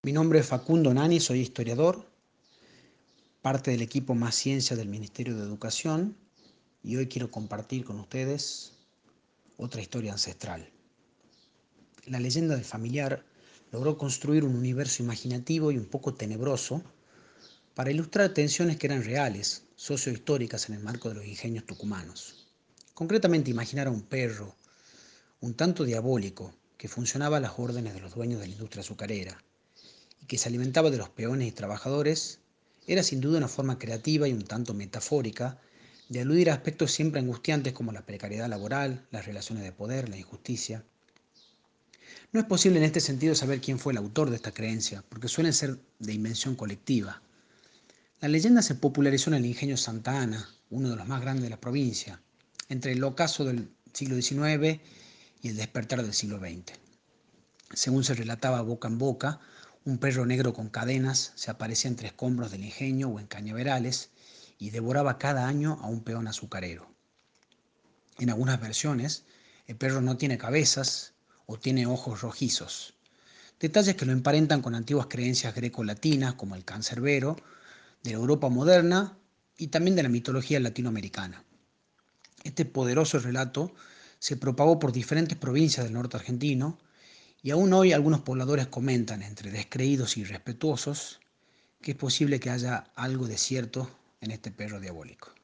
Mi nombre es Facundo Nani, soy historiador, parte del equipo Más Ciencia del Ministerio de Educación, y hoy quiero compartir con ustedes otra historia ancestral. La leyenda del familiar logró construir un universo imaginativo y un poco tenebroso para ilustrar tensiones que eran reales, sociohistóricas en el marco de los ingenios tucumanos. Concretamente, imaginar a un perro un tanto diabólico que funcionaba a las órdenes de los dueños de la industria azucarera y que se alimentaba de los peones y trabajadores, era sin duda una forma creativa y un tanto metafórica de aludir a aspectos siempre angustiantes como la precariedad laboral, las relaciones de poder, la injusticia. No es posible en este sentido saber quién fue el autor de esta creencia, porque suelen ser de invención colectiva. La leyenda se popularizó en el ingenio Santa Ana, uno de los más grandes de la provincia, entre el ocaso del siglo XIX y el despertar del siglo XX. Según se relataba boca en boca, un perro negro con cadenas se aparecía entre escombros del ingenio o en cañaverales y devoraba cada año a un peón azucarero. En algunas versiones, el perro no tiene cabezas o tiene ojos rojizos, detalles que lo emparentan con antiguas creencias greco-latinas como el cancerbero, de la Europa moderna y también de la mitología latinoamericana. Este poderoso relato se propagó por diferentes provincias del norte argentino y aún hoy algunos pobladores comentan, entre descreídos y respetuosos, que es posible que haya algo de cierto en este perro diabólico.